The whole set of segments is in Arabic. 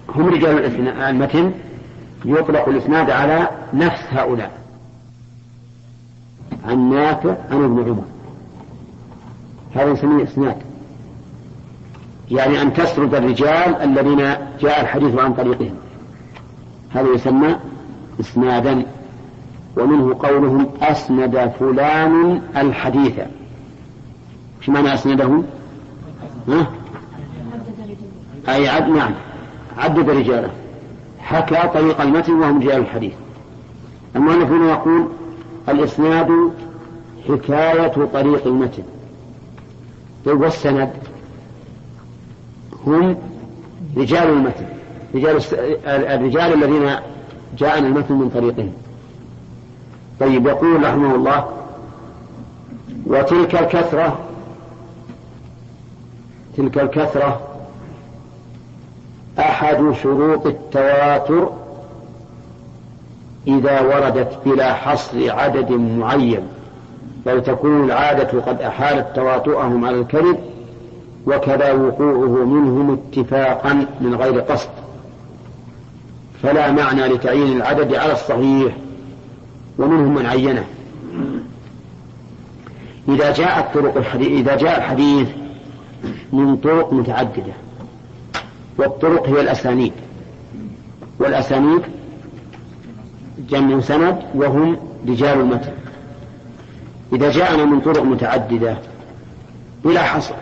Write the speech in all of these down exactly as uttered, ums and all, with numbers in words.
هم رجال المتن يطلق الإسناد على نفس هؤلاء، عن نافع عن ابن عمر، هذا يسميه إسناد، يعني أن تسرد الرجال الذين جاء الحديث عن طريقهم، هذا يسمى إسنادا. ومنه قولهم أسند فلان الحديث. شو معنى أسنده؟ ها؟ أي عد نعم عدد رجاله، حكى طريق المتن وهم رجال الحديث. المؤلف هنا يقول الإسناد حكاية طريق المتن. والسند هم رجال المتن، رجال الرجال الذين جاءنا المتن من طريقهم. طيب، يقول رحمه الله وتلك الكثرة تلك الكثرة أحد شروط التواتر إذا وردت بلا حصر عدد معين، بل تكون العادة قد أحالت تواطؤهم على الكذب، وكذا وقوعه منهم اتفاقا من غير قصد، فلا معنى لتعيين العدد على الصحيح، ومنهم من عينه. إذا جاء الطرق الحديث إذا جاء الحديث من طرق متعددة، والطرق هي الأسانيد، والأسانيد جمع سند وهم رجال المتن. إذا جاءنا من طرق متعددة بلا حصر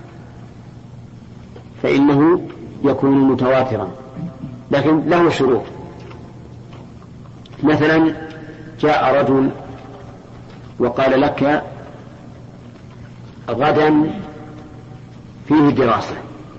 فإنه يكون متواترا، لكن له شروط. مثلا جاء رجل وقال لك غدا فيه دراسة،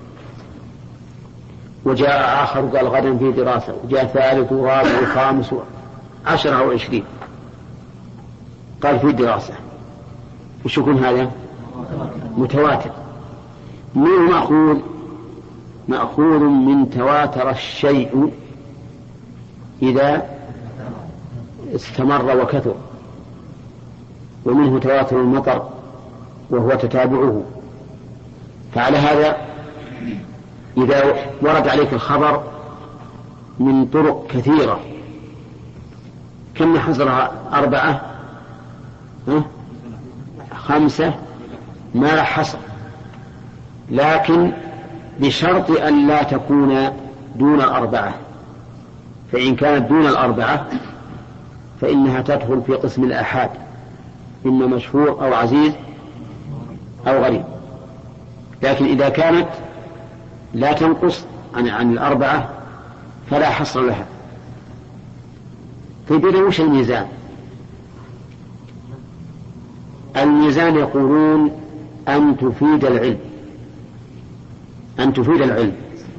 وجاء آخر قال غدا فيه دراسة، وجاء ثالث ورابع وخامس عشرة أو عشرين قال فيه دراسة، وش يكون هذا؟ متواتر. منه مأخوذ مأخوذ من تواتر الشيء إذا استمر وكثر، ومنه تواتر المطر وهو تتابعه. فعلى هذا إذا ورد عليك الخبر من طرق كثيرة، كم حصرها؟ أربعة خمسة، ما لا حصر، لكن بشرط أن لا تكون دون الأربعة، فإن كانت دون الأربعة فإنها تدخل في قسم الآحاد، إما مشهور أو عزيز أو غريب. لكن إذا كانت لا تنقص عن, عن الأربعة فلا حصر لها. طيب إذا وش الميزان؟ الميزان يقولون أن تفيد العلم أن تفيد العلم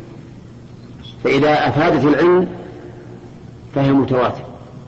فإذا أفادت العلم فهي متواتر،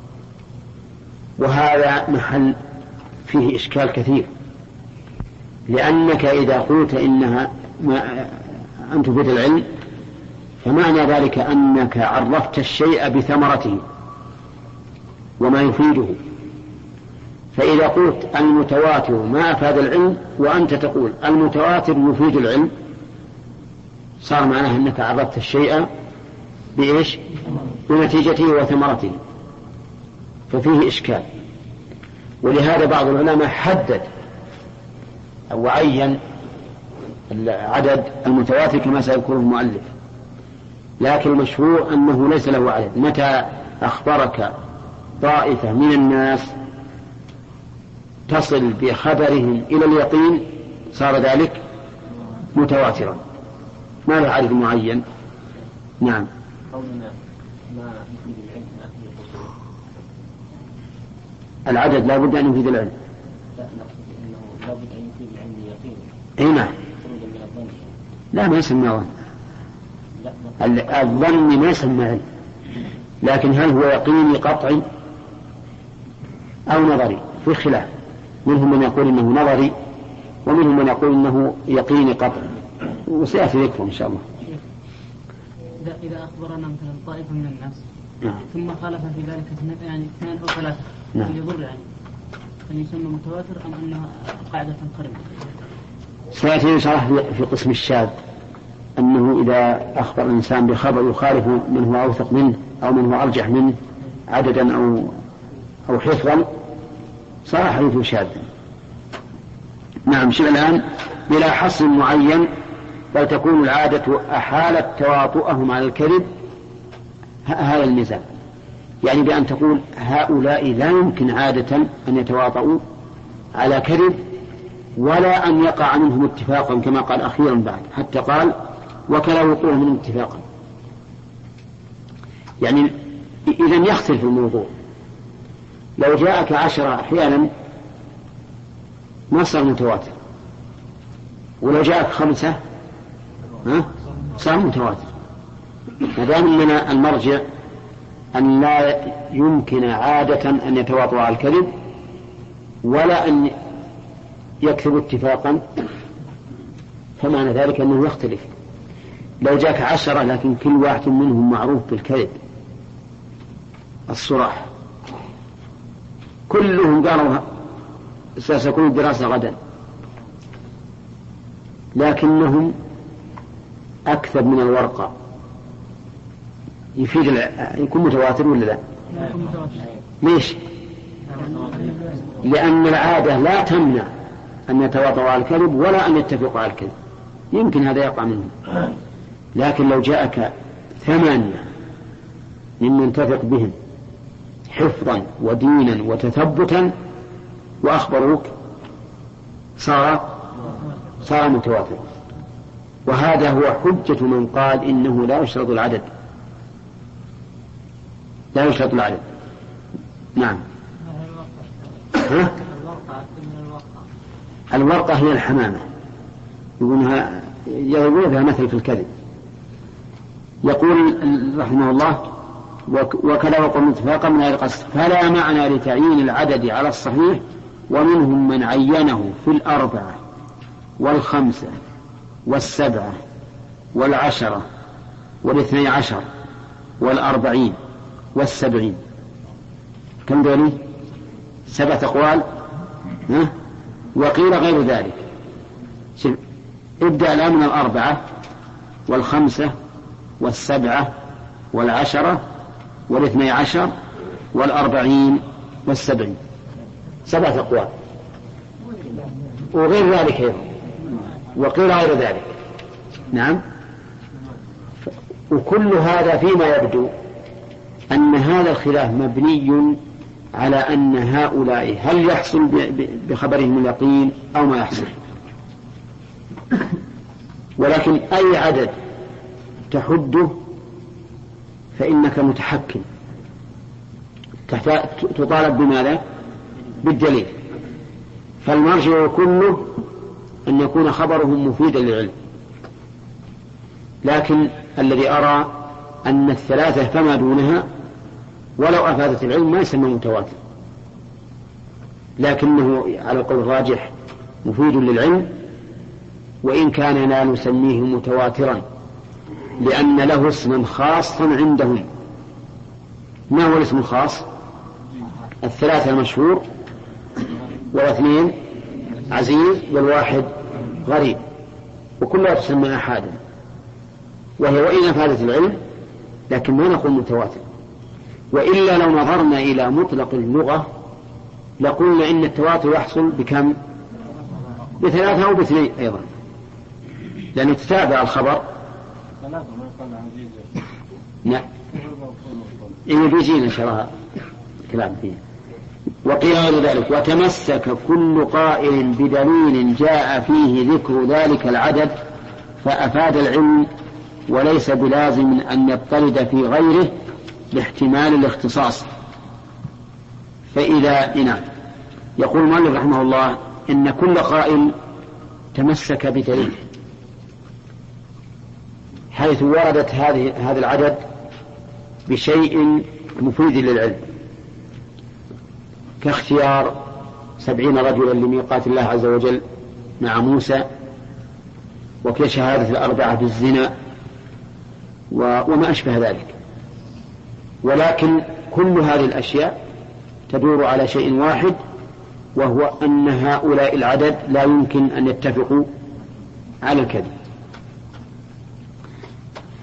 وهذا محل فيه إشكال كثير، لأنك إذا قلت إنها أن تفيد العلم فمعنى ذلك أنك عرفت الشيء بثمرته وما يفيده. فإذا قلت المتواتر ما أفاد العلم وأنت تقول المتواتر يفيد العلم، صار معناه أنك عرفت الشيء بإيش؟ بنتيجته وثمرته، ففيه إشكال. ولهذا بعض العلماء حدد أو عين العدد المتواتر كما سيذكره المؤلف، لكن المشهور أنه ليس له عدد. متى أخبرك طائفة من الناس تصل بخبرهم إلى اليقين صار ذلك متواترا، ما له عدد معين. نعم. العدد لا بد أن يفيد العلم. لا بد أن يفيد العلم يقين. أي نعم. لا ما يسمى ظن. الظن ما يسمى علم، لكن هل هو يقيني قطعي أو نظري؟ في خلاف، منهم من يقول إنه نظري ومنهم من يقول إنه يقيني قطعي، وسيأتي ذكره إن شاء الله. إذا أخبرنا مثلا طائفة من الناس نعم. ثم خالف في ذلك يعني اثنان أو ثلاثة نعم. يضر يعني أن يسمى متواتر أم أنها قاعدة تنقرض؟ سيأتي إن شاء الله في قسم الشاذ أنه إذا أخبر الإنسان بخبر يخالف من هو أوثق منه أو من هو أرجح منه عددا أو أو حفظا صار حديثه شاذا. نعم. شيء الآن بلا حصر معين، بل تكون العادة أحالت تواطؤهم على الكذب. هذا الميزان، يعني بأن تقول هؤلاء لا يمكن عادة أن يتواطؤوا على كذب ولا أن يقع منهم اتفاقا كما قال أخيرا بعد، حتى قال وكلا وقوع منهم اتفاقا. يعني إذن يختلف الموضوع. لو جاءك عشرة أحيانا ما صار متواتر، ولو جاءك خمسة ها صار متواتر. ما دام أننا المرجع أن لا يمكن عادة أن يتواطؤ على الكذب ولا أن يكذب اتفاقا، فمعنى ذلك أنه يختلف. لو جاءك عشرة لكن كل واحد منهم معروف بالكذب الصراح، كلهم قالوا ستكون الدراسة غدا، لكنهم أكثر من الورقة، يفيد يكون متواتر ولا لا؟ ليش؟ لأن العادة لا تمنع أن يتواطؤوا على الكذب ولا أن يتفقوا على الكذب، يمكن هذا يقع منهم. لكن لو جاءك ثمانية ممن تثق بهم حفظا ودينا وتثبتا وأخبروك صار صار متواتر. وهذا هو حجة من قال إنه لا يشترط العدد، لا يشترط العدد. نعم. ها؟ الورقة هي الحمامة، يقولها يضربها مثل في الكذب. يقول رحمه الله وكلا وقوم اتفاقا من غير قصد، فلا معنى لتعيين العدد على الصحيح، ومنهم من عينه في الأربعة والخمسة والسبعة والعشرة والاثني عشر والأربعين والسبعين. كم دولي؟ سبعة أقوال. ها؟ وقيل غير ذلك. ابدأ الآن من الأربعة والخمسة والسبعة والعشرة والاثني عشر والأربعين والسبعين، سبعة أقوال. وغير ذلك أيضا، وقيل غير ذلك. نعم. وكل هذا فيما يبدو أن هذا الخلاف مبني على أن هؤلاء هل يحصل بخبرهم اليقين أو ما يحصل. ولكن أي عدد تحده فإنك متحكم، تطالب بماذا؟ بالدليل. فالمرجع كله أن يكون خبرهم مفيدا للعلم. لكن الذي أرى أن الثلاثة فما دونها ولو أفادت العلم ما يسمى متواتر، لكنه على القول الراجح مفيد للعلم، وإن كان لا نسميه متواترا لأن له اسما خاصا عندهم. ما هو الاسم الخاص؟ الثلاثة المشهور، والاثنين عزيز، والواحد غريب، وكلها تسمى أحادا، وهي وإن أفادت العلم لكن ما نقول متواتر. وإلا لو نظرنا إلى مطلق اللغة لقلنا إن التواتر يحصل بكم؟ بثلاثة أو باثنين أيضا، لأن تتابع الخبر. نعم. إن بيجينا شرها كلام فيه. وقيل غير ذلك، وتمسك كل قائل بدليل جاء فيه ذكر ذلك العدد فأفاد العلم، وليس بلازم أن يضطرد في غيره لاحتمال الاختصاص. فإذا إنا يقول مالك رحمه الله إن كل قائل تمسك بدليل حيث وردت هذه هذا العدد بشيء مفيد للعلم، كاختيار سبعين رجلا لميقات الله عز وجل مع موسى، وكشهادة الأربعة بالزنا وما أشبه ذلك. ولكن كل هذه الأشياء تدور على شيء واحد، وهو أن هؤلاء العدد لا يمكن أن يتفقوا على الكذب.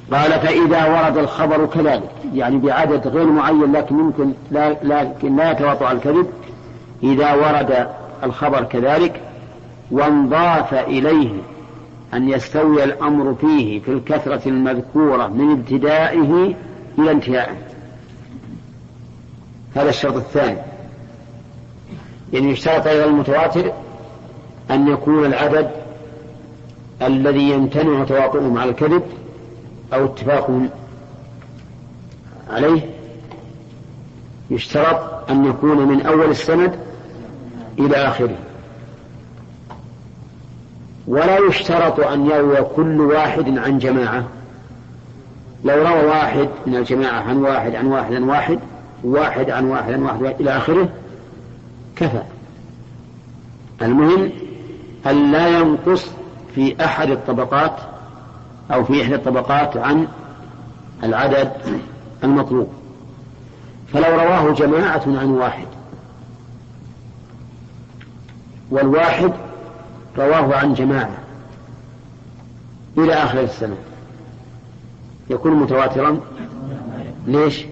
قال فإذا ورد الخبر كذلك، يعني بعدد غير معين لكن ممكن لا, لكن لا يتواطأ على الكذب، إذا ورد الخبر كذلك وانضاف إليه أن يستوي الأمر فيه في الكثرة المذكورة من ابتدائه إلى انتهائه. هذا الشرط الثاني، يعني يشترط أيضا المتواتر أن يكون العدد الذي يمتنع تواطؤهم على الكذب أو اتفاقهم عليه يشترط أن يكون من أول السند إلى آخره، ولا يشترط أن يروي كل واحد عن جماعة. لو روى واحد من الجماعة عن واحد عن واحد عن واحد واحد عن واحد عن واحد إلى آخره كفى. المهم أن لا ينقص في أحد الطبقات أو في إحدى الطبقات عن العدد المطلوب. فلو رواه جماعة عن واحد والواحد رواه عن جماعة إلى آخر السنة يكون متواترا. ليش؟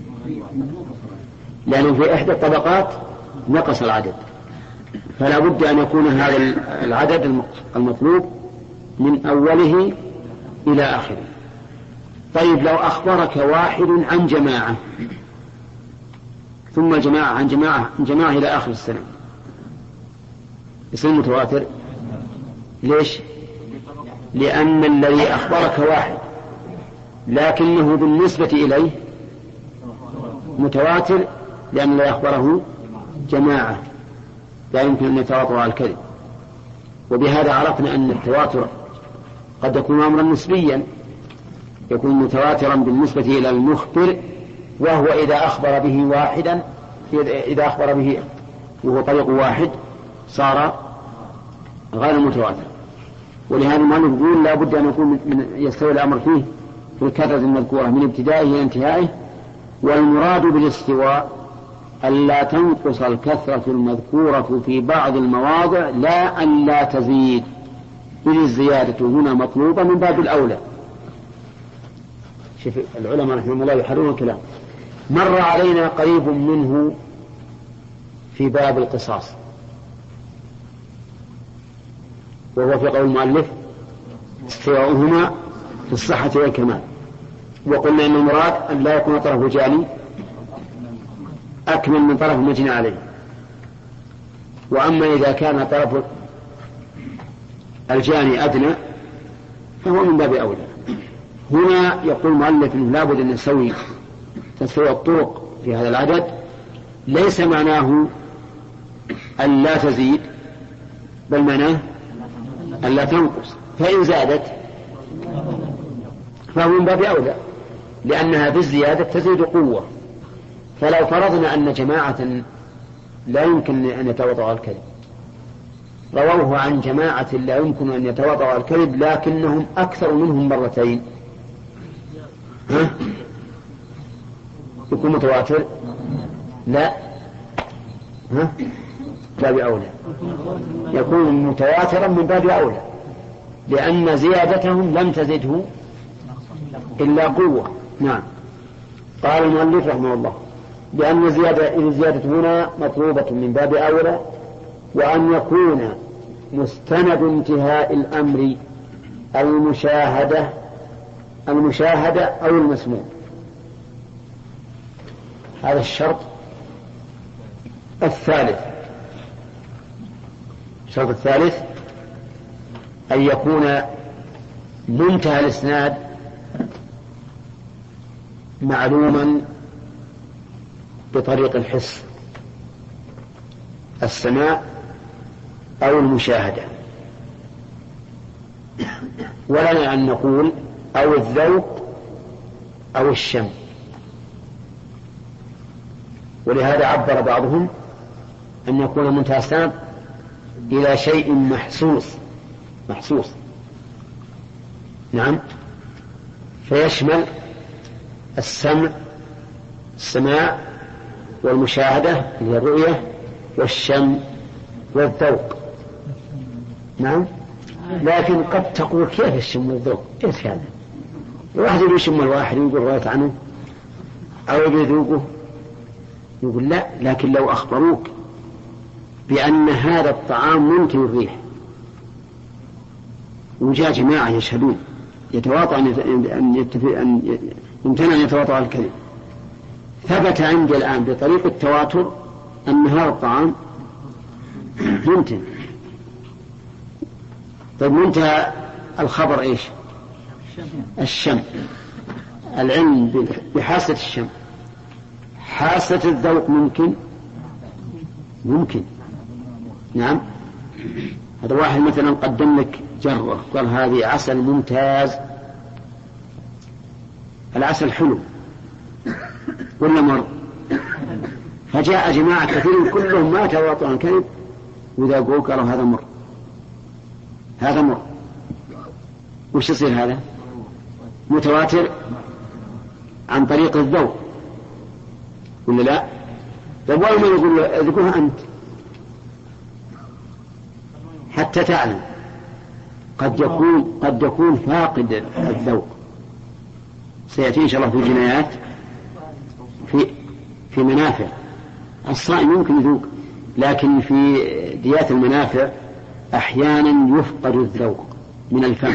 لأنه في إحدى الطبقات نقص العدد، فلا بد أن يكون هذا العدد المطلوب من أوله إلى آخره. طيب لو أخبرك واحد عن جماعة ثم جماعة عن جماعة عن جماعة إلى آخر السنة يصير متواتر. ليش؟ لأن الذي أخبرك واحد لكنه بالنسبة إليه متواتر، لأن الذي أخبره جماعة لا يمكن أن يتواطر على الكذب. وبهذا عرفنا أن التواتر قد يكون أمرا نسبيا، يكون متواترا بالنسبة إلى المخبر، وهو إذا أخبر به واحدا إذا أخبر به وهو طريق واحد صار غير متواتر. ولهذا المؤلف يقول لا بد أن يكون من يستوي الأمر فيه في الكثرة المذكورة من ابتدائه إلى انتهائه. والمراد بالاستواء ألا تنقص الكثرة المذكورة في بعض المواضع لا أن لا تزيد، إذ الزيادة هنا مطلوبة من باب الأولى. شوف العلماء رحمهم الله يحررون الكلام. مر علينا قريب منه في باب القصاص، وهو في قول المؤلف استواؤهما في الصحة والكمال. وقلنا أن المراد أن لا يكون طرف جاني أكمل من طرف مجنى عليه. وأما إذا كان طرف الجاني أدنى فهو من باب أولى. هنا يقول المؤلف أنه لا بد أن نسوي تسوي الطرق في هذا العدد، ليس معناه أن لا تزيد بل معناه أن لا تنقص، فإن زادت فهو من باب أولى لأنها بالزيادة تزيد قوة. فلو فرضنا أن جماعة لا يمكن أن يتواطؤوا الكذب رووه عن جماعة لا يمكن أن يتواطؤوا الكذب لكنهم أكثر منهم مرتين، ها؟ يكون متواتر؟ لا، ها؟ باب أولى، يكون متواترا من باب أولى لأن زيادتهم لم تزده إلا قوة. نعم. قال المؤلف رحمه الله بأن الزيادة الزيادة هنا مطلوبة من باب أولى، وأن يكون مستند انتهاء الأمر المشاهدة المشاهدة أو المسموع. هذا الشرط الثالث. الشرط الثالث أن يكون منتهى الإسناد معلوما بطريق الحس، السماع أو المشاهدة، ولنا أن نقول أو الذوق أو الشم. ولهذا عبر بعضهم أن يكون منتهى الإسناد إلى شيء محسوس محسوس نعم، فيشمل السمع السماع والمشاهدة اللي هي الرؤية والشم والذوق. نعم. لكن قد تقول كيف الشم والذوق؟ ايش هذا؟ الواحد يشم الواحد يقول رأيت عنه أو يذوقه يقول لا، لكن لو أخبروك بأن هذا الطعام ممكن الريح وجاء جماعة يشهدون يتواطأ أن يمتنع أن يتواطأ على الكذب، ثبت عندي الآن بطريق التواتر أن هذا الطعام ممتن. طيب منتهى الخبر إيش؟ الشم، العلم بحاسة الشم. حاسة الذوق ممكن ممكن نعم. هذا واحد مثلا قدم لك جرة قال هذه عسل ممتاز، العسل حلو ولا مر؟ فجاء جماعة كثير كلهم ما تواطؤوا عن الكذب وذاقوه قالوا هذا مر هذا مر. وش يصير هذا؟ متواتر عن طريق الذوق ولا لا؟ طيب أول ما يقول اذكرها أنت حتى تعلم قد يكون قد يكون فاقد الذوق. سيأتي إن شاء الله في الجنايات في في منافع الصائم يمكن يذوق، لكن في ديات المنافع أحيانا يفقد الذوق من الفم.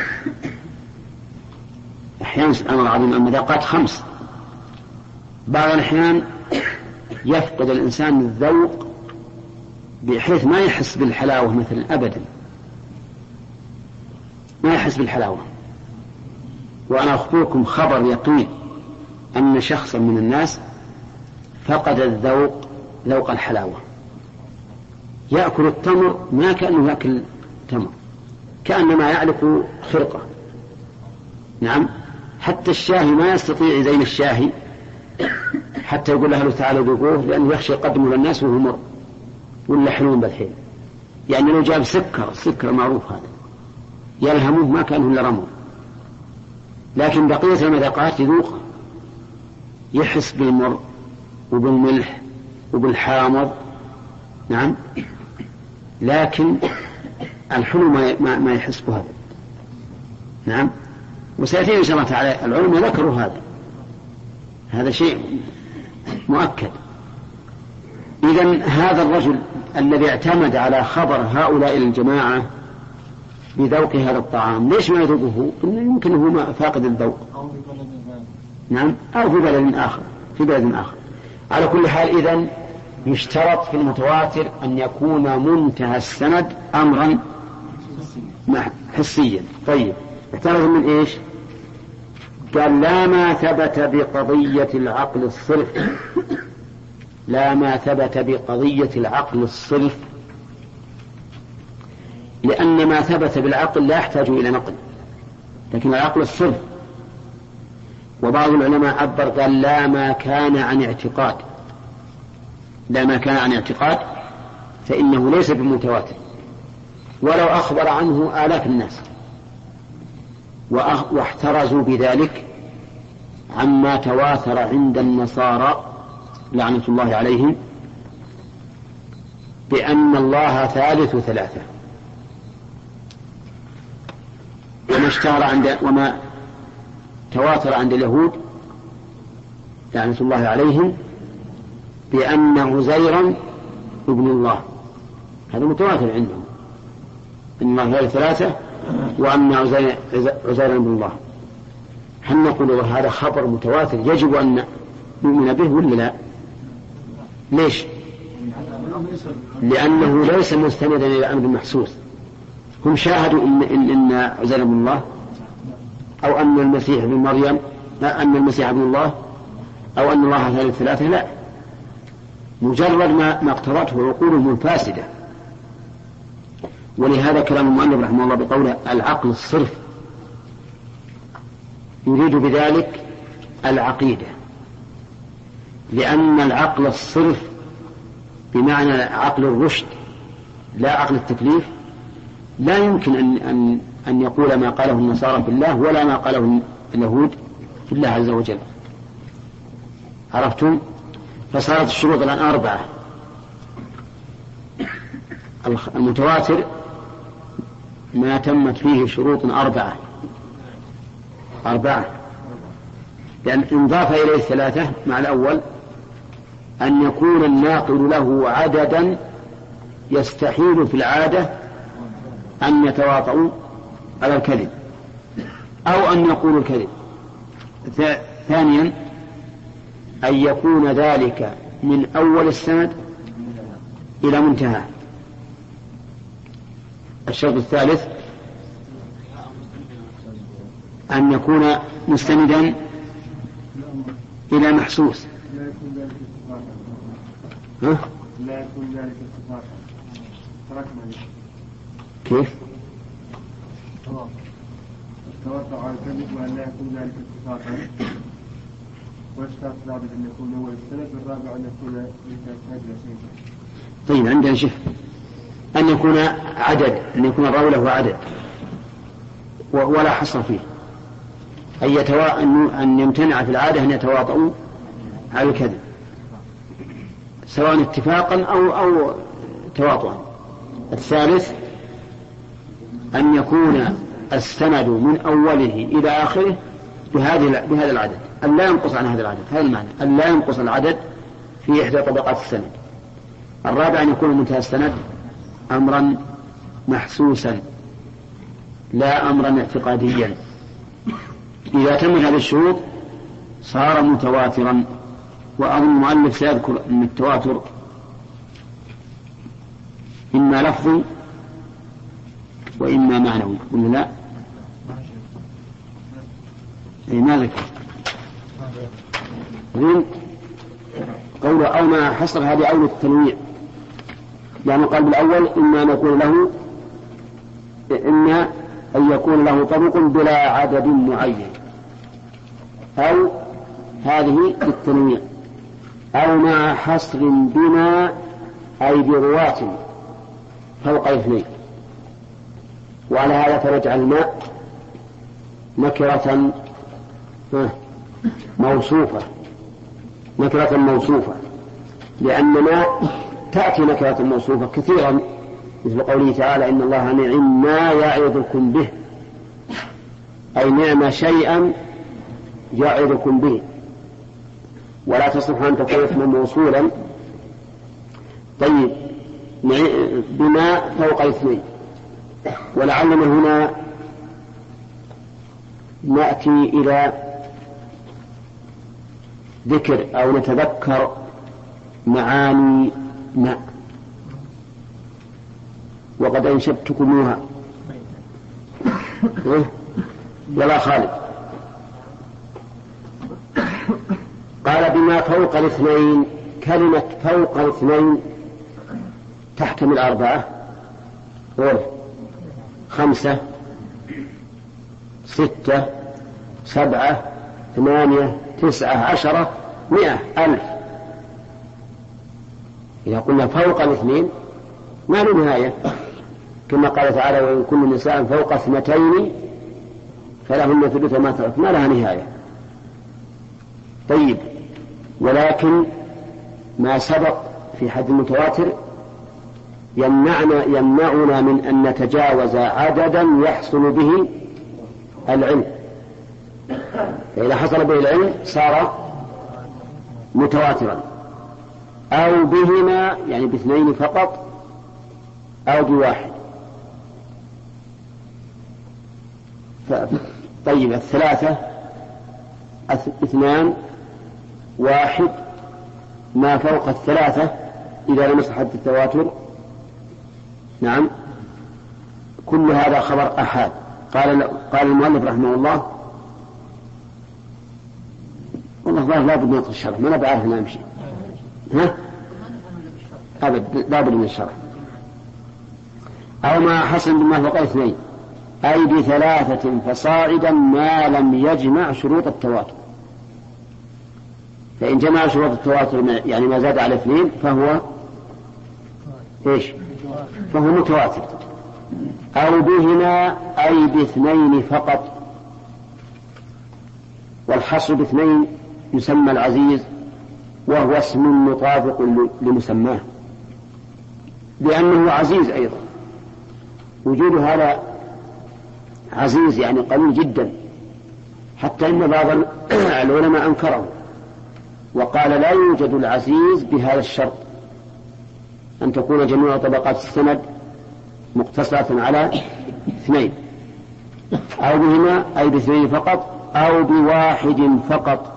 أحيانا سبحان الله العظيم المذاقات خمس، بعض الأحيان يفقد الإنسان الذوق بحيث ما يحس بالحلاوة مثلا أبدا، ما يحس بالحلاوة. وأنا أخبركم خبر يقين أن شخصا من الناس فقد الذوق ذوق الحلاوة، يأكل التمر ما كأنه يأكل تمر، كأنما يعلق خرقة. نعم، حتى الشاهي ما يستطيع يزين الشاهي حتى يقول له تعالوا ذوقوه، لأنه يخشى يقدمه للناس وهو مر ولا حلوم بالحين. يعني لو جاب سكر، السكر معروف هذا يلهمه ما كانه إلا رمل، لكن بقية المذاقات يذوقها، يحس بالمر وبالملح وبالحامض. نعم، لكن الحلو ما, ما يحس بهذا. نعم، وسيأتي إن شاء الله تعالى العلماء ذكروا هذا، هذا شيء مؤكد. إذن هذا الرجل الذي اعتمد على خبر هؤلاء الجماعة بذوق هذا الطعام ليش ما يذوقه؟ إنه يمكن هو فاقد الذوق. نعم، أو في بلد آخر في بلد آخر. على كل حال إذن يشترط في المتواتر أن يكون منتهى السند أمرا حسيا. طيب احترز من إيش؟ قال لا ما ثبت بقضية العقل الصرف، لا ما ثبت بقضية العقل الصرف، لأن ما ثبت بالعقل لا يحتاج إلى نقل، لكن العقل الصرف. وبعض العلماء عبر قال لا ما كان عن اعتقاد، لا ما كان عن اعتقاد فإنه ليس بمتواتر ولو أخبر عنه آلاف الناس، واحترزوا بذلك عما تواتر عند النصارى لعنة الله عليهم بأن الله ثالث ثلاثة، وما اشتهر عند وما تواتر عند اليهود لعنة الله عليهم بأن عزيرا ابن الله، هذا متواتر عندهم أن الله ثالث ثلاثة وأن عزيرا ابن الله. هل نقول هذا خبر متواتر يجب أن نؤمن به ولا لا؟ ليش؟ لأنه ليس مستندا إلى أمر محسوس. هم شاهدوا إن, إن, إن عزير ابن الله أو أن المسيح ابن مريم، لا أن المسيح ابن الله أو أن الله ثالث ثلاثة، لا، مجرد ما, ما اقتضته عقولهم الفاسدة. ولهذا كلام المؤلف رحمه الله بقوله العقل الصرف يريد بذلك العقيدة، لأن العقل الصرف بمعنى عقل الرشد لا عقل التكليف لا يمكن أن, أن, أن يقول ما قاله النصارى في الله ولا ما قاله اليهود في الله عز وجل. عرفتم؟ فصارت الشروط الآن أربعة. المتواتر ما تمت فيه شروط أربعة أربعة لأن انضاف إليه الثلاثة مع الأول أن يكون الناقل له عددا يستحيل في العادة أن يتواطؤوا على الكذب أو أن يقولوا الكذب. ثانيا أن يكون ذلك من أول السند إلى منتهى. الشرط الثالث أن يكون مستندا إلى محسوس. ها؟ لا يكون ذلك اتفاقا. كيف؟ التوقع على الكذب وأن لا يكون ذلك اتفاقا. والشرط الرابع أن يكون أول السند والرابع أن يكون للتأكيد شيء. طيب عندنا شف أن يكون عدد، أن يكون الراوي له عدد ولا حصر فيه، أن, يتوا... أن يمتنع في العادة أن يتواطؤوا على الكذب سواء اتفاقا أو, أو تواطؤا. الثالث أن يكون السند من أوله إلى آخره بهذه بهذا العدد، أن لا ينقص عن هذا العدد. هذا المعنى، أن لا ينقص العدد في إحدى طبقات السند. الرابع أن يكون منتهى السند أمرا محسوسا لا أمرا اعتقاديا. إذا تم هذه الشروط صار متواترا. وأظن المؤلف سيذكر أن التواتر إما لفظي وإما معنوي، ولا لا؟ أي ما ذكر قوله أو ما حصر هذه أول التنويع، يعني قال بالأول إما أن يكون له إما أن يكون له طرق بلا عدد معين، أو هذه التنويع، أو مع حصر بما أي برواة فوق اثنين. وعلى هذا فنجعل الماء نكرة موصوفة، نكرة موصوفة، لأن ما تأتي نكرة موصوفة كثيرا، مثل قوله تعالى إن الله نعم ما يعظكم به، أي نعم شيئا يعظكم به، ولا تصلح أن تكون اسما موصولا. طيب بما فوق اثنين، ولعلنا هنا نأتي إلى ذكر أو نتذكر معاني ماء وقد أنشدتكموها. يلا خالد. قال بما فوق الاثنين. كلمة فوق الاثنين تحتمل أربعة خمسة ستة سبعة ثمانية تسعة عشرة مئة ألف. إذا قلنا فوق الاثنين ما له نهاية، كما قال تعالى وإن كل نساء فوق اثنتين فلهن ثلث ما ترك، ما لها نهاية. طيب ولكن ما سبق في حد المتواتر يمنعنا, يمنعنا من أن نتجاوز عددا يحصل به العلم، فإذا حصل به العلم صار متواترا، أو بهما يعني باثنين فقط أو بواحد. طيب الثلاثة اثنان واحد ما فوق الثلاثة إذا لم يصل حد التواتر نعم كل هذا خبر أحاد. قال قال المؤلف رحمه الله والله لا بد من الشرح، ما أنا بعرف ما أمشي ها أبد لا بد من الشرح. أو ما حصل بما فوق اثنين أي بثلاثة فصاعدا ما لم يجمع شروط التواتر. فإن جمع شروط التواتر يعني ما زاد على اثنين فهو إيش؟ فهو متواتر. أو بهما أي باثنين فقط، والحصر باثنين يسمى العزيز وهو اسم مطابق لمسماه لأنه عزيز أيضا. وجود هذا عزيز يعني قليل جدا حتى إن بعض العلماء أنكره وقال لا يوجد العزيز بهذا الشرط، أن تكون جميع طبقات السند مقتصرة على اثنين، أو بهما أي باثنين فقط أو بواحد فقط،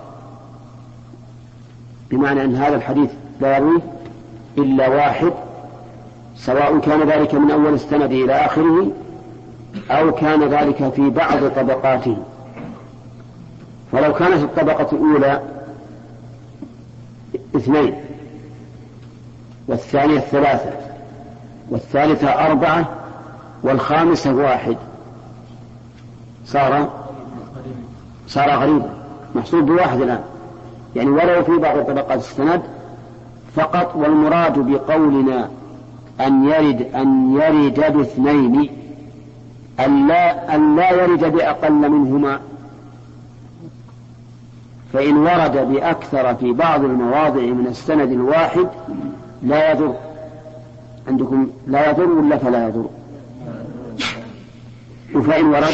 بمعنى أن هذا الحديث لا يرويه إلا واحد، سواء كان ذلك من أول السند إلى آخره أو كان ذلك في بعض طبقاته. فلو كانت الطبقة الأولى اثنين والثانية ثلاثة والثالثة أربعة والخامسة واحد صار صار غريبا، محصول بواحد الآن، يعني ولو في بعض طبقات السند فقط. والمراد بقولنا أن يرد أن يرد باثنين أن لا, أن لا يرد بأقل منهما، فإن ورد بأكثر في بعض المواضع من السند الواحد لا يضر. عندكم لا يضر ولا فلا يضر؟ وفإن ورد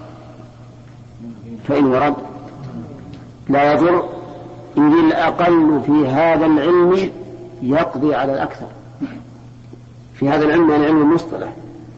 فإن ورد لا يضر، إذ الأقل في هذا العلم يقضي على الأكثر. في هذا العلم يعني علم المصطلح،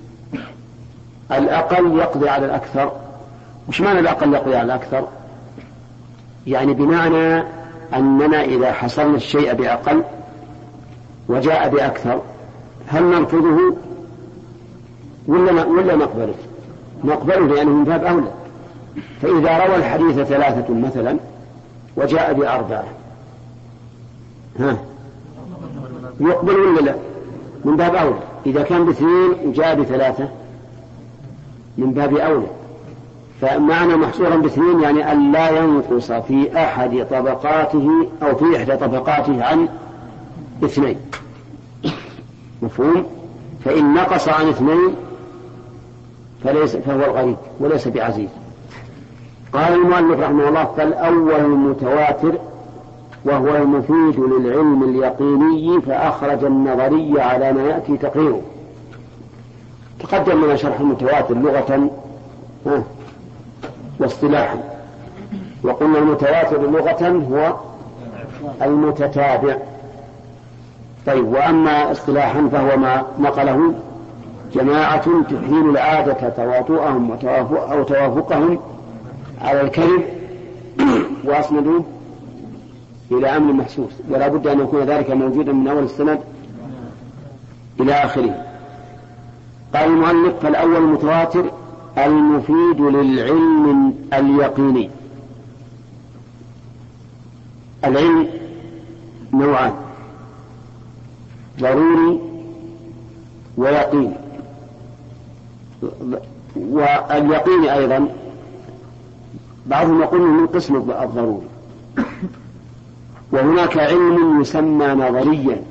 الأقل يقضي على الأكثر. وش معنى الأقل يقضي على الأكثر؟ يعني بمعنى أننا إذا حصلنا الشيء بأقل وجاء بأكثر هل نرفضه ولا ولا نقبله؟ نقبله لأنه من باب أولى. فإذا روى الحديث ثلاثة مثلا وجاء بأربعة ها يقبل ولا لا؟ من باب أولى. إذا كان باثنين وجاء بثلاثة من باب أولى. فمعنى محصورا باثنين يعني أن لا ينقص في أحد طبقاته أو في إحدى طبقاته عن اثنين. مفهوم؟ فإن نقص عن اثنين فليس فهو الغريب وليس بعزيز. قال المؤلف رحمه الله: فالأول المتواتر وهو المفيد للعلم اليقيني، فأخرج النظري على ما يأتي تقريره. تقدم لنا شرح المتواتر لغة واصطلاحا، وقلنا المتواتر لغة هو المتتابع. طيب، وأما اصطلاحا فهو ما نقله جماعة تحيل العادة تواطؤهم أو توافقهم على الكذب وأسندوه إلى أمر محسوس، ولا بد أن يكون ذلك موجودا من أول السند إلى آخره. قال المؤلف: فالأول المتواتر المفيد للعلم اليقيني. العلم نوعان: ضروري ويقيني. واليقين أيضا بعضهم يقول من قسم الضروري. وهناك علم يسمى نظريا،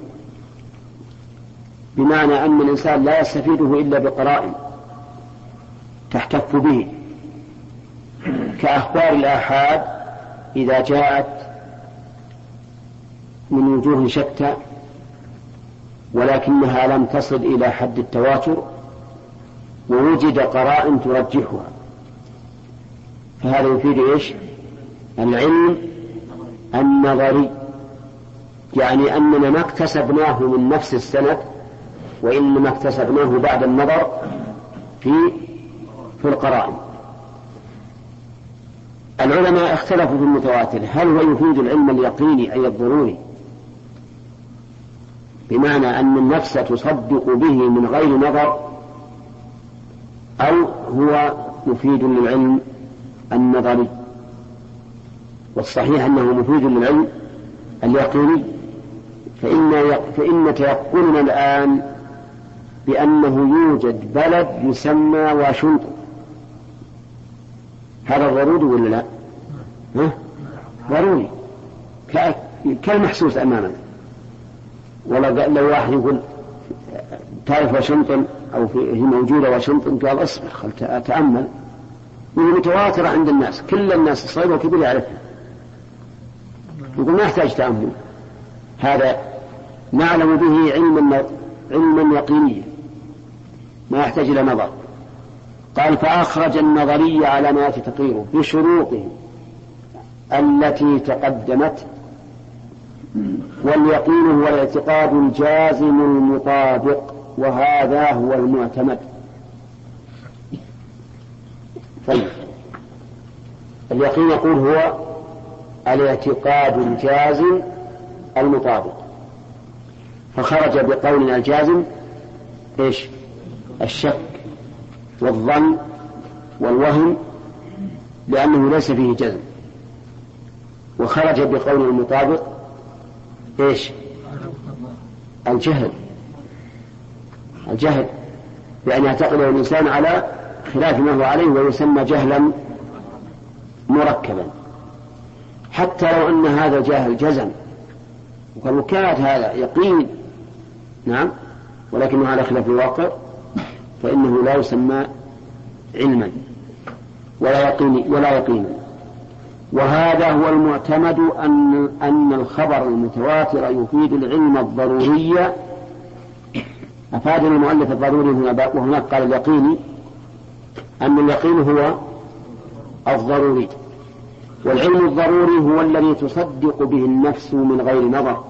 بمعنى أن الإنسان لا يستفيده إلا بقرائن تحتف به، كأخبار الآحاد إذا جاءت من وجوه شتى ولكنها لم تصل إلى حد التواتر ووجد قرائن ترجحها، فهذا يفيد إيش؟ العلم النظري، يعني أننا ما اكتسبناه من نفس السند، وإنما اكتسبناه بعد النظر في في القرائن. العلماء اختلفوا في المتواتر: هل هو يفيد العلم اليقيني أي الضروري، بمعنى أن النفس تصدق به من غير نظر، أو هو مفيد للعلم النظري؟ والصحيح أنه مفيد للعلم اليقيني. فإن, فإن تيقننا الآن بأنه يوجد بلد يسمى واشنطن، هذا ضروري ولا لا؟ ها؟ ضروري كالمحسوس أمامنا. ولا لو واحد يقول تعرف واشنطن أو هي موجودة واشنطن، قال اصبر خل تأمل، وهي متواترة عند الناس، كل الناس الصغير والكبير يعرفها، يقول ما يحتاج تأمل، هذا نعلم به علما علما يقينيا ما يحتاج إلى نظر. قال: فأخرج النظري على ما يأتي تقريره بشروطه التي تقدمت. واليقين هو الاعتقاد الجازم المطابق، وهذا هو المعتمد. طيب، اليقين يقول هو الاعتقاد الجازم المطابق، فخرج بقولنا الجازم ايش؟ الشك والظن والوهم، لأنه ليس فيه جزم. وخرج بقول المطابق ايش؟ الجهل الجهل بأن يعتقده الإنسان على خلاف ما هو عليه، ويسمى جهلا مركبا. حتى لو أن هذا جاهل جزم وقالوا كانت هذا يقين، نعم، ولكنه على خلاف الواقع، فإنه لا يسمى علما ولا يقين ولا يقينا. وهذا هو المعتمد، أن أن الخبر المتواتر يفيد العلم الضروري. أفاد المؤلف الضروري هنا، وهناك قال اليقيني، أن اليقين هو الضروري، والعلم الضروري هو الذي تصدق به النفس من غير نظر،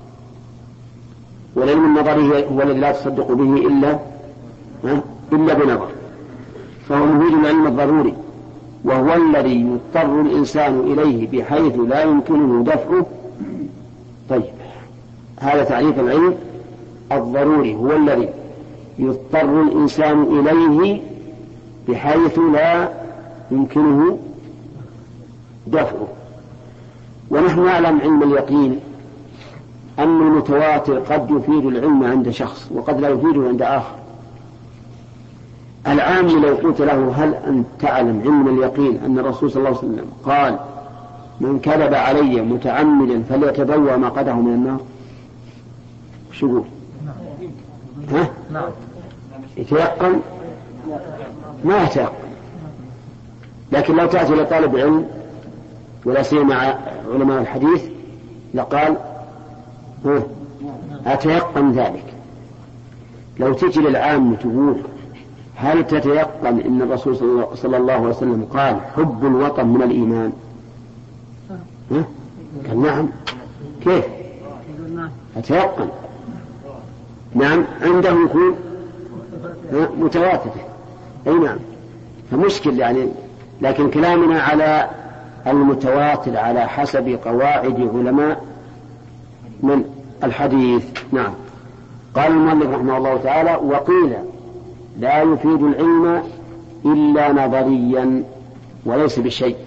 والعلم النظري هو الذي لا تصدق به إلا إلا بنظر، فهو مفيد العلم الضروري، وهو الذي يضطر الإنسان إليه بحيث لا يمكنه دفعه. طيب، هذا تعريف العلم الضروري، هو الذي يضطر الإنسان إليه بحيث لا يمكنه دفعه. ونحن نعلم علم اليقين أن المتواتر قد يفيد العلم عند شخص وقد لا يفيده عند آخر. العام لو قلت له هل أنت تعلم علم اليقين أن الرسول صلى الله عليه وسلم قال من كذب علي متعمدا فليتبوأ مقعده من النار، شو يقول؟ ها؟ يتيقن؟ ما يتيقن. لكن لو تأتي لطالب علم ولا سيما علماء الحديث لقال ها أتيقن ذلك. لو تجي للعام تقول هل تتيقن إن الرسول صلى الله عليه وسلم قال حب الوطن من الإيمان؟ ها؟ قال نعم. كيف؟ أتيقن. نعم، عنده يكون متواتر. أي نعم، فمشكل يعني. لكن كلامنا على المتواتر على حسب قواعد علماء من الحديث. نعم. قال المؤلف رحمه الله تعالى: وقيل لا يفيد العلم إلا نظريا وليس بشيء.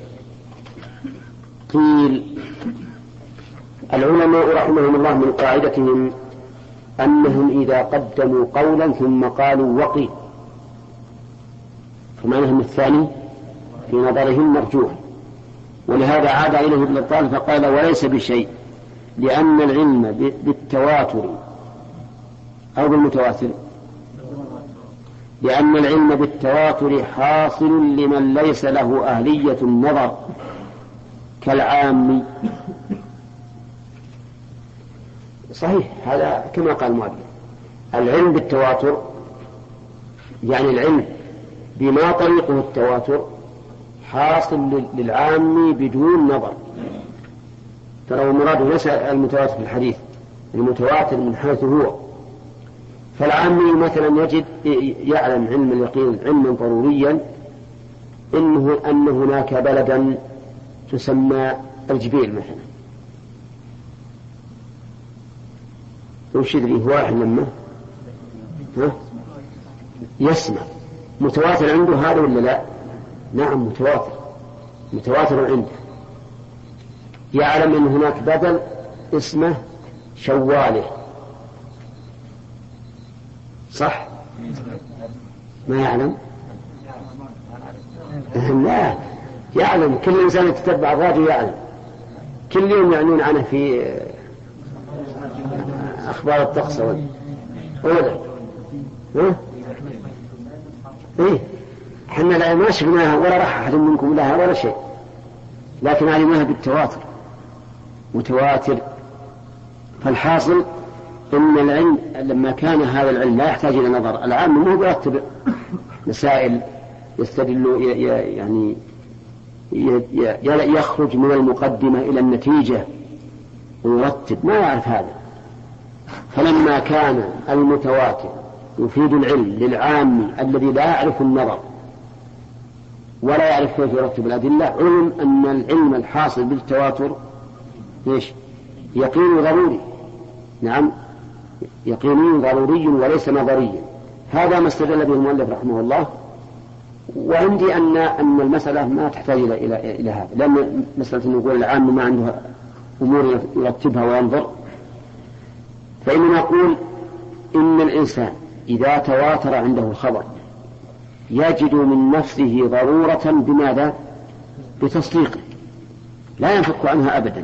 قيل العلماء رحمهم الله من قاعدتهم أنهم إذا قدموا قولا ثم قالوا وقيل، فمعنهم الثاني في نظرهم مرجوح، ولهذا عاد إليه ابن الطالب فقال وليس بشيء، لأن العلم بالتواتر أو بالمتواتر لأن العلم بالتواتر حاصل لمن ليس له أهلية النظر كالعام. صحيح، هذا كما قال المؤلف. العلم بالتواتر يعني العلم بما طريقه التواتر حاصل للعام بدون نظر. ترى المراد ليس المتواتر في الحديث، المتواتر من حيث هو. فالعامي مثلا يجد يعلم علم اليقين علما ضروريا إنه أن هناك بلدا تسمى الجبيل مثلا، وش يدري هو واحد لما ها؟ يسمع. متواتر عنده هذا ولا لا؟ نعم، متواتر متواتر عنده. يعلم أن هناك بدل اسمه شواله، صح؟ ما يعلم؟ لا يعلم. كل إنسان يتتبع الراديو يعلم، كل يوم يعنون عنه في أخبار الطقس ولا ها؟ إيه، حنا لا ما شفناها ولا راح أحد منكم لها ولا شيء، لكن علمناها بالتواتر متواتر. فالحاصل إن العلم لما كان هذا العلم لا يحتاج إلى نظر، العام مو بيرتب مسائل يستدل يعني يخرج من المقدمة إلى النتيجة ويرتب، ما يعرف هذا. فلما كان المتواتر يفيد العلم للعام الذي لا يعرف النظر ولا يعرف كيف يرتب الأدلة، علم أن العلم الحاصل بالتواتر إيش؟ يقين ضروري. نعم، يقيني ضروري وليس نظريا. هذا ما استدل به المؤلف رحمه الله. وعندي أن أن المسألة ما تحتاج إلى إلى إلى هذا، لأن مسألة أن يقول العام ما عنده أمور يرتبها وينظر، فإننا نقول إن الإنسان إذا تواتر عنده الخبر يجد من نفسه ضرورة بماذا؟ بتصديقه، لا ينفك عنها أبدا،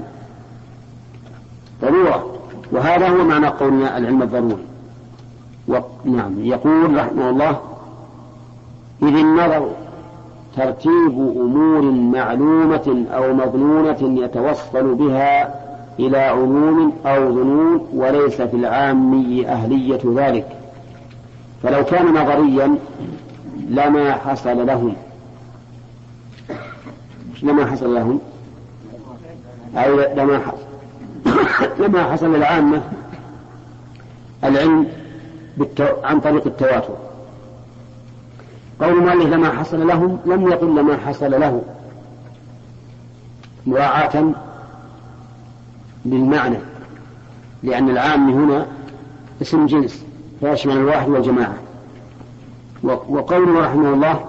ضرورة. وهذا هو معنى قولنا العلم الضروري. نعم، يقول رحمه الله: إذ النظر ترتيب أمور معلومة أو مظنونة يتوصل بها إلى علوم أو ظنون، وليس في العامي أهلية ذلك، فلو كان نظريا لما حصل لهم لما حصل لهم أو لما حصل لما حصل للعامة العلم عن طريق التواتر. قول مالك لما حصل لهم لم يقل لما حصل له، مراعاة للمعنى، لأن العام هنا اسم جنس فيشمل الواحد والجماعة. وقوله رحمه الله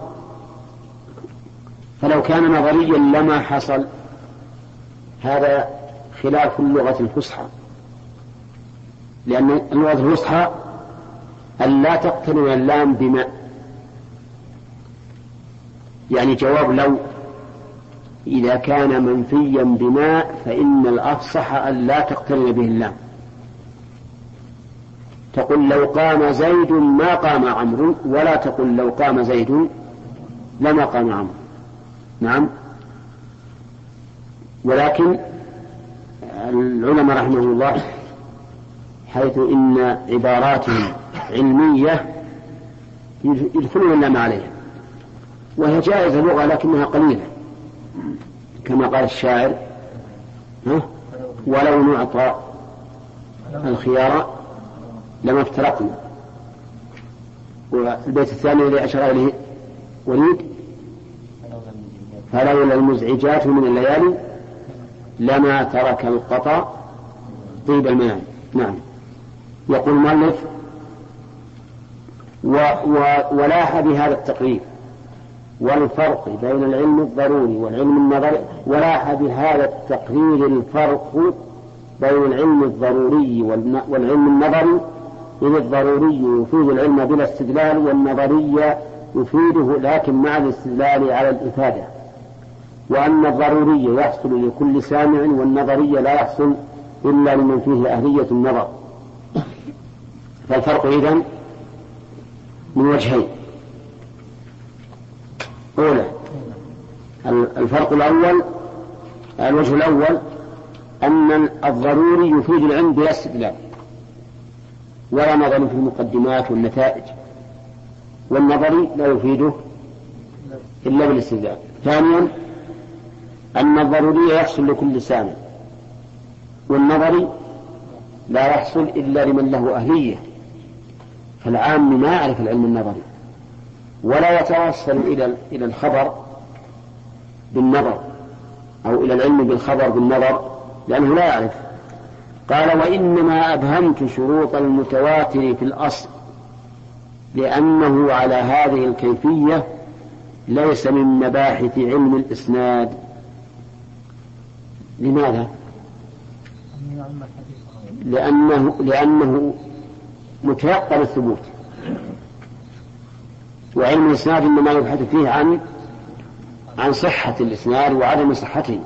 فلو كان نظريا لما حصل، هذا خلاف اللغة الفصحى، لأن اللغة الفصحى أن لا تقترن اللام بما، يعني جواب لو إذا كان منفيا بما فإن الأفصح أن لا تقترن به اللام. تقول لو قام زيد ما قام عمرو، ولا تقول لو قام زيد لما قام عمرو. نعم، ولكن العلماء رحمه الله حيث إن عباراتهم علمية يدخلون اللام عليها، وهي جائزة لغة لكنها قليلة، كما قال الشاعر: ها ولو نعطى الخيار لما افترقنا. والبيت الثاني الذي أشار إليه وليد: فلولا المزعجات من الليالي لما ترك القطا طيب المنام. نعم. يقول المؤلف: ولاح بهذا التقريب والفرق بين العلم الضروري والعلم النظري، ولاح بهذا التقرير الفرق بين العلم الضروري والعلم النظري، إذ الضروري يفيد العلم بلا استدلال، والنظري يفيده لكن مع الاستدلال على الإفادة، وأن الضروري يحصل لكل سامع والنظري لا يحصل إلا لمن فيه أهلية النظر. فالفرق إذن من وجهين: أولى الفرق الأول الوجه الأول أن الضروري يفيد العلم بلا استدلال ولا نظر في المقدمات والنتائج، والنظري لا يفيده إلا بالاستدلال. ثانيا أن الضروري يحصل لكل سامع، والنظري لا يحصل إلا لمن له أهلية. فالعام ما يعرف العلم النظري ولا يتوصل إلى إلى الخبر بالنظر أو إلى العلم بالخبر بالنظر، لأنه لا يعرف. قال: وإنما أبهمت شروط المتواتر في الأصل لأنه على هذه الكيفية ليس من مباحث علم الإسناد. لماذا؟ لأنه, لأنه متيقن الثبوت، وعلم الإسناد إنما يبحث فيه عن عن صحة الإسناد وعدم صحته،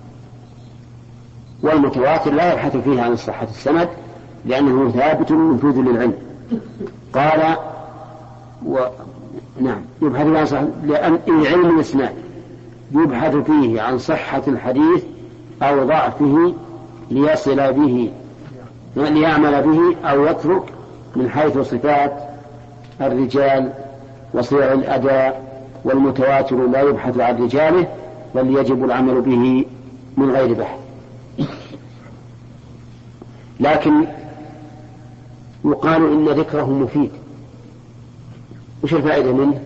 والمتواتر لا يبحث فيه عن صحة السند لأنه ثابت منفوذ للعلم. قال: و... نعم يبحث عن صحة، لأن علم الإسناد يبحث فيه عن صحة الحديث أو ضعفه ليصل به ليعمل به أو يترك، من حيث صفات الرجال وصيغ الأداء. والمتواتر لا يبحث عن رجاله بل يجب العمل به من غير بحث. لكن يقال إن ذكره مفيد. وش الفائدة منه؟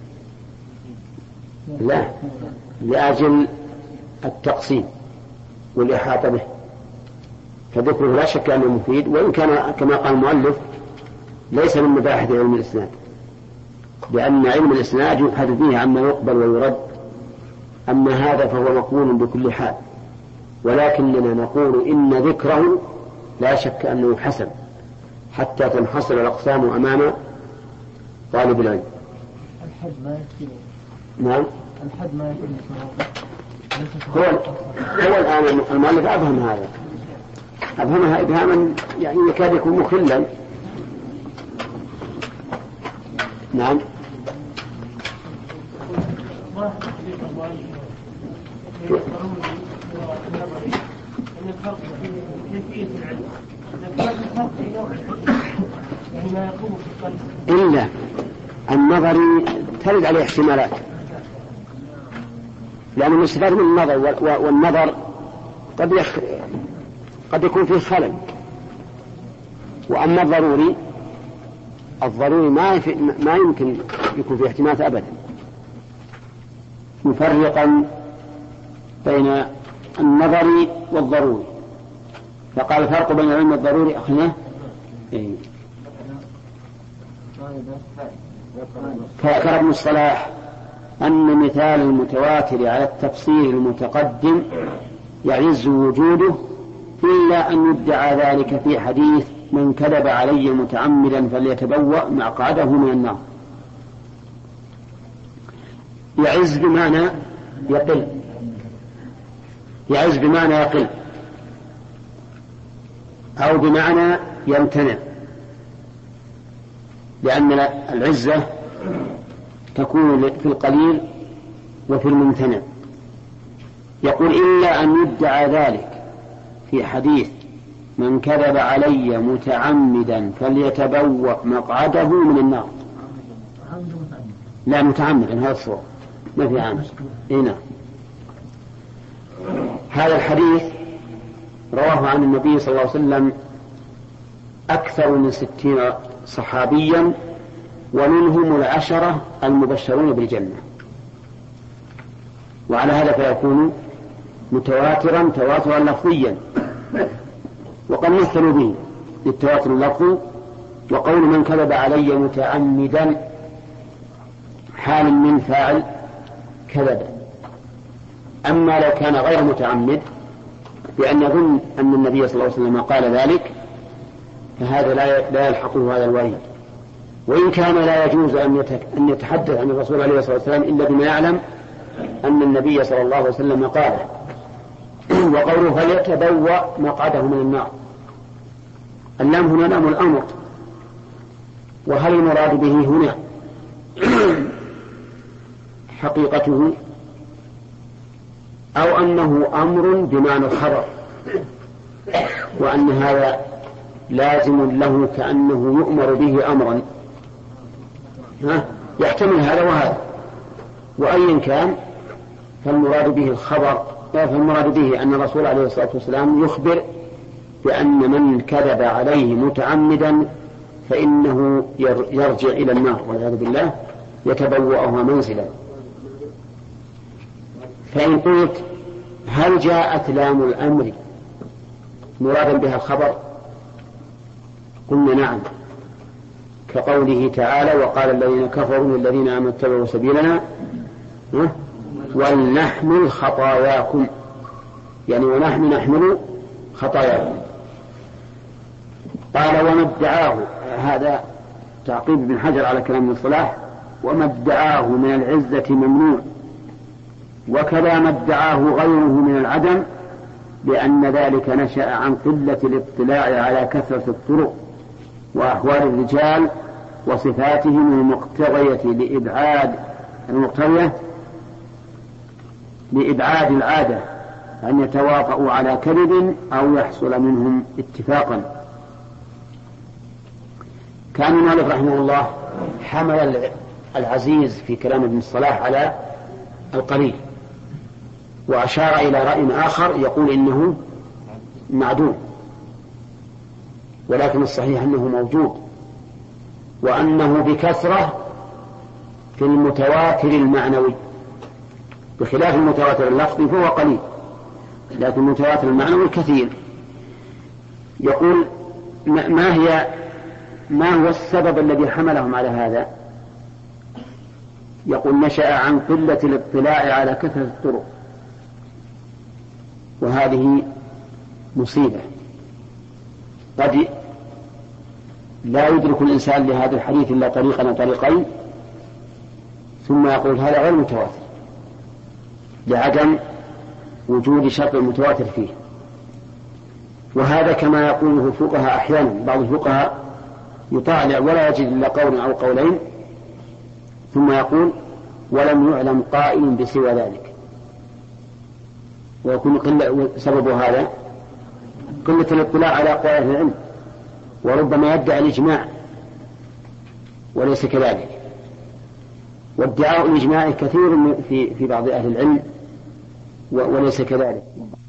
لا، لأجل التقسيم والإحاطة به، فذكره لا شك أنه مفيد، وإن كان كما قال المؤلف ليس من مباحث علم الإسناد، لأن علم الإسناد يبحث فيه عما يقبل ويرد، أما هذا فهو مقبول بكل حال. ولكننا نقول إن ذكره لا شك أنه حسن حتى تنحصر الأقسام أمام طالب العلم. الحد ما يكفي. نعم. الحد ما يكفي. هو هو الآن المؤلف أفهم هذا، أفهمها إبهاما يعني يكاد يكون مخلا. نعم. إلا النظري ترد عليه احتمالات، لأنه مستفاد من النظر، والنظر قد يخ... قد يكون فيه خلل. وأما الضروري الضروري ما, يف... ما يمكن يكون فيه احتمالات أبدا، مفرقا بين النظري والضروري. فقال الفرق بين العلم والضروري أخناه إيه؟ فذكر ابن الصلاح أن مثال المتواتر على التفصيل المتقدم يعز وجوده إلا أن يدعى ذلك في حديث من كذب علي متعمدا فليتبوأ مقعده من النار. يعز بمعنى يقل، يعز بمعنى يقل، أو بمعنى يمتنع، لأن العزة تكون في القليل وفي الممتنع. يقول إلا أن يدعى ذلك في حديث من كذب علي متعمدا فليتبوأ مقعده من النار. لا متعمدا، هذا الصواب ما في عامل. هنا هذا الحديث رواه عن النبي صلى الله عليه وسلم أكثر من ستين صحابيا، ومنهم العشرة المبشرون بالجنة، وعلى هذا فيكون متواترا تواترا لفظيا. وقد مثلوا به للتواتر اللفظي، وقول من كذب علي متعمدا حال من فاعل كذب. أما لو كان غير متعمد بأن يظن أن النبي صلى الله عليه وسلم قال ذلك فهذا لا يلحقه هذا الوعيد، وإن كان لا يجوز أن يتحدث عن الرسول عليه الصلاة والسلام إلا بما يعلم أن النبي صلى الله عليه وسلم قال. وقوله فليتبوأ مقعده من النار، اللام هنا لام الأمر، وهل المراد به هنا حقيقته أو أنه أمر بمعنى الخبر، وأن هذا لازم له كأنه يؤمر به أمرا؟ ها؟ يحتمل هذا وهذا، وأيا كان فالمراد به الخبر، فالمراد به أن الرسول عليه الصلاة والسلام يخبر بأن من كذب عليه متعمدا فإنه يرجع إلى النار والعياذ بالله، يتبوأها منزلا. فإن قلت هل جاءت لام الأمر مرادا بها الخبر؟ قلنا نعم، كقوله تعالى وقال الذين كفروا للذين آمنوا اتبعوا سبيلنا ولنحمل خطاياكم، يعني ونحن نحمل خطاياكم. قال وما ادعاه، هذا تعقيب ابن حجر على كلام الصلاح، وما ادعاه من العزة ممنوع، وكذا ما ادعاه غيره من العدم، لأن ذلك نشأ عن قلة الاطلاع على كثرة الطرق وأحوال الرجال وصفاتهم المقتضية لإبعاد المقتضية لإبعاد العادة أن يتواطؤوا على كذب أو يحصل منهم اتفاقا. كان المؤلف رحمه الله حمل العزيز في كلام ابن الصلاح على القليل، وأشار إلى رأي آخر يقول إنه معدوم، ولكن الصحيح أنه موجود، وأنه بكثرة في المتواتر المعنوي، بخلاف المتواتر اللفظي فهو قليل، لكن المتواتر المعنوي كثير. يقول ما هي ما هو السبب الذي حملهم على هذا؟ يقول نشأ عن قلة الاطلاع على كثرة الطرق، وهذه مصيبة. قد لا يدرك الإنسان لهذا الحديث إلا طريقا أو طريقين، ثم يقول هذا غير متواتر لعدم وجود شرط المتواتر فيه. وهذا كما يقوله الفقهاء أحيانا، بعض الفقهاء يطالع ولا يجد إلا قول أو قولين ثم يقول ولم يعلم قائل بسوى ذلك، ويكون قلة سبب هذا قلة الاطلاع على أقوال أهل العلم، وربما يدعي الإجماع وليس كذلك. وادعاء الإجماع كثير في في بعض أهل العلم وليس كذلك.